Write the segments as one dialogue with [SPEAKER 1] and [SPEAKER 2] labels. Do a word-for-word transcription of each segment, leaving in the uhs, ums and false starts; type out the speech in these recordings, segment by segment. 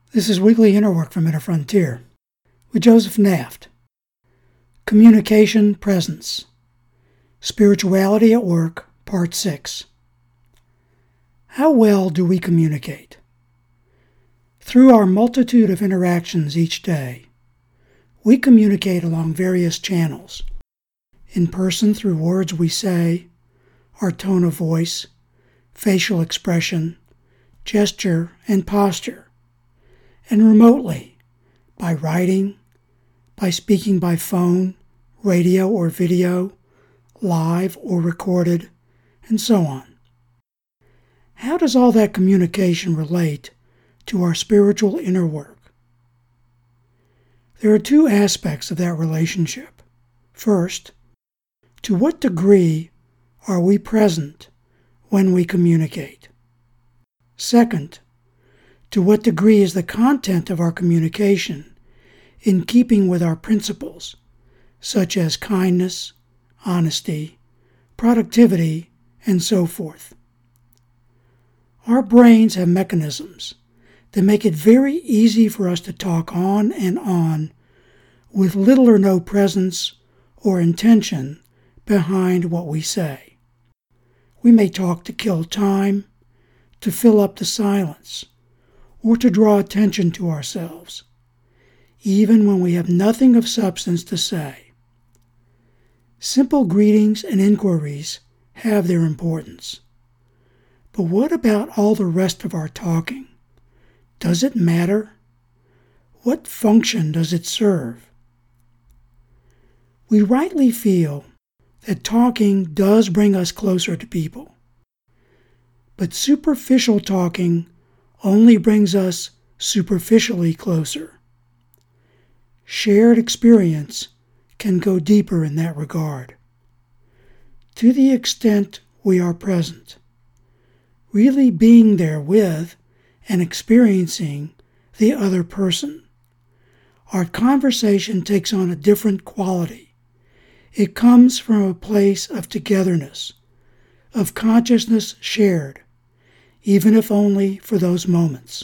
[SPEAKER 1] This is Weekly Inner Work from Inner Frontier with Joseph Naft. Communication Presence. Spirituality at Work, Part six. How well do we communicate? Through our multitude of interactions each day, we communicate along various channels. In person through words we say, our tone of voice, facial expression, gesture, and posture. And remotely, by writing, by speaking by phone, radio or video, live or recorded, and so on. How does all that communication relate to our spiritual inner work? There are two aspects of that relationship. First, to what degree are we present when we communicate? Second, to what degree is the content of our communication in keeping with our principles, such as kindness, honesty, productivity, and so forth? Our brains have mechanisms that make it very easy for us to talk on and on with little or no presence or intention behind what we say. We may talk to kill time, to fill up the silence, or to draw attention to ourselves, even when we have nothing of substance to say. Simple greetings and inquiries have their importance. But what about all the rest of our talking? Does it matter? What function does it serve? We rightly feel that talking does bring us closer to people. But superficial talking only brings us superficially closer. Shared experience can go deeper in that regard. To the extent we are present, really being there with and experiencing the other person, our conversation takes on a different quality. It comes from a place of togetherness, of consciousness shared, even if only for those moments.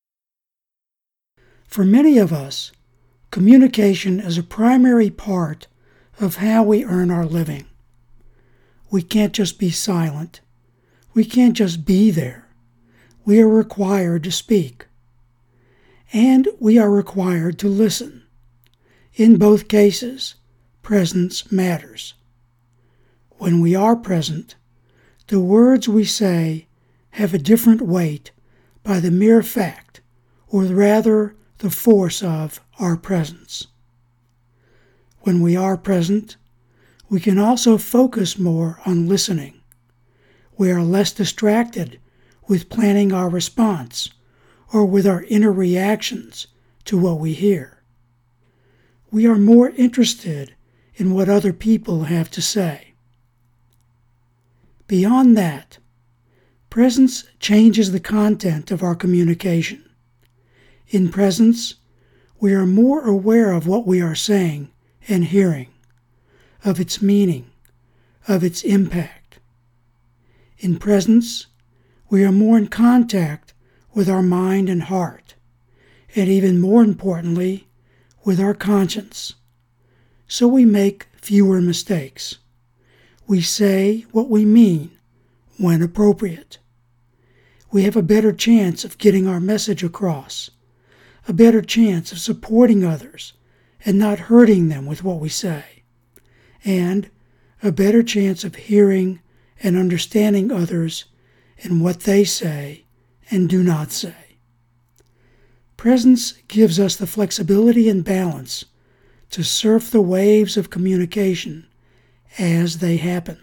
[SPEAKER 1] For many of us, communication is a primary part of how we earn our living. We can't just be silent. We can't just be there. We are required to speak. And we are required to listen. In both cases, presence matters. When we are present, the words we say have a different weight by the mere fact, or rather the force of, our presence. When we are present, we can also focus more on listening. We are less distracted with planning our response or with our inner reactions to what we hear. We are more interested in what other people have to say. Beyond that, presence changes the content of our communication. In presence, we are more aware of what we are saying and hearing, of its meaning, of its impact. In presence, we are more in contact with our mind and heart, and even more importantly, with our conscience. So we make fewer mistakes. We say what we mean when appropriate. We have a better chance of getting our message across, a better chance of supporting others and not hurting them with what we say, and a better chance of hearing and understanding others in what they say and do not say. Presence gives us the flexibility and balance to surf the waves of communication as they happen.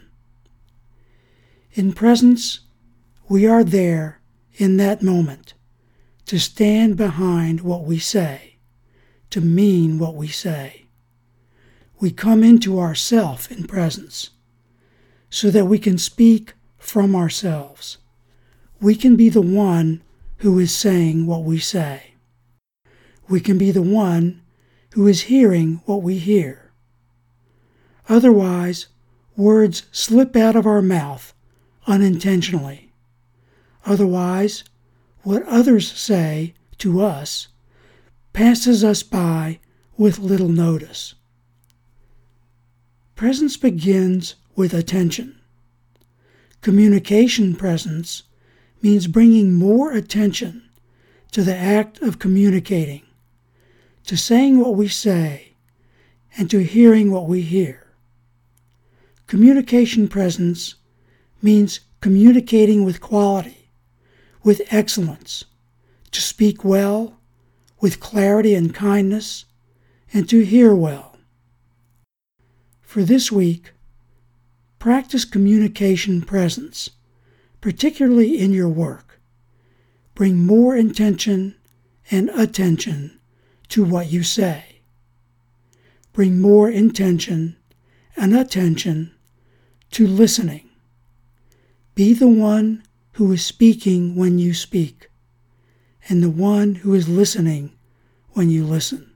[SPEAKER 1] In presence, we are there in that moment to stand behind what we say, to mean what we say. We come into ourself in presence so that we can speak from ourselves. We can be the one who is saying what we say. We can be the one who is hearing what we hear. Otherwise, words slip out of our mouth unintentionally. Otherwise, what others say to us, passes us by with little notice. Presence begins with attention. Communication presence means bringing more attention to the act of communicating, to saying what we say, and to hearing what we hear. Communication presence means communicating with quality, with excellence, to speak well, with clarity and kindness, and to hear well. For this week, practice communication presence, particularly in your work. Bring more intention and attention to what you say. Bring more intention and attention to listening. Be the one who is speaking when you speak, and the one who is listening when you listen.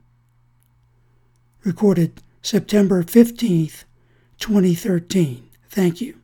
[SPEAKER 1] Recorded September fifteenth, twenty thirteen. Thank you.